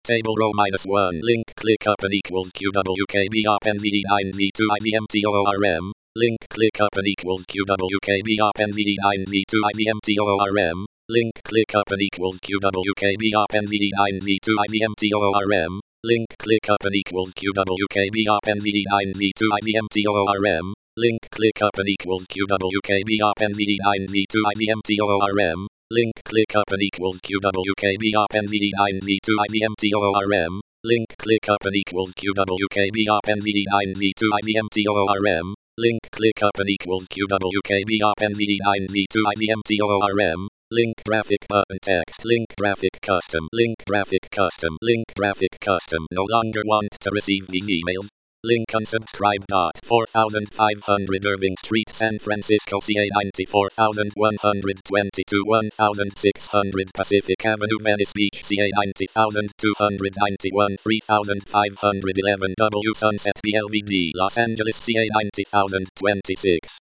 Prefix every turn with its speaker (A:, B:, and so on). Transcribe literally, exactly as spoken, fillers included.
A: Table row minus one. Link click up and equals Q W K B up N Z D nine Z two I Z M T O O R M. Link click up and equals Q W K B up N Z D nine Z two I Z M T O O R M. Link click up and equals Q W K B up N Z D nine Z two I Z M T O O R M. Link click up and equals Q W K B up N Z D nine Z two I Z M T O O R M. Link click up and equals Q W K B up N Z D nine Z two I Z M T O O R M. Link click up and equals Q W K B up N Z D nine Z two I Z M T O O R M. Link click up and equals Q W K B up N Z D nine Z two I Z M T O O R M. Link click up and equals Q W K B up N Z D nine Z two I Z M T O O R M. Link graphic button text. Link graphic custom. Link graphic custom. Link graphic custom. No longer want to receive these emails. Link unsubscribe. four thousand five hundred Irving Street, San Francisco, C A ninety-four thousand one hundred twenty-two, one thousand six hundred Pacific Avenue, Venice Beach, C A ninety thousand two hundred ninety-one, three thousand five hundred eleven W Sunset B L V D, Los Angeles, C A ninety thousand twenty-six.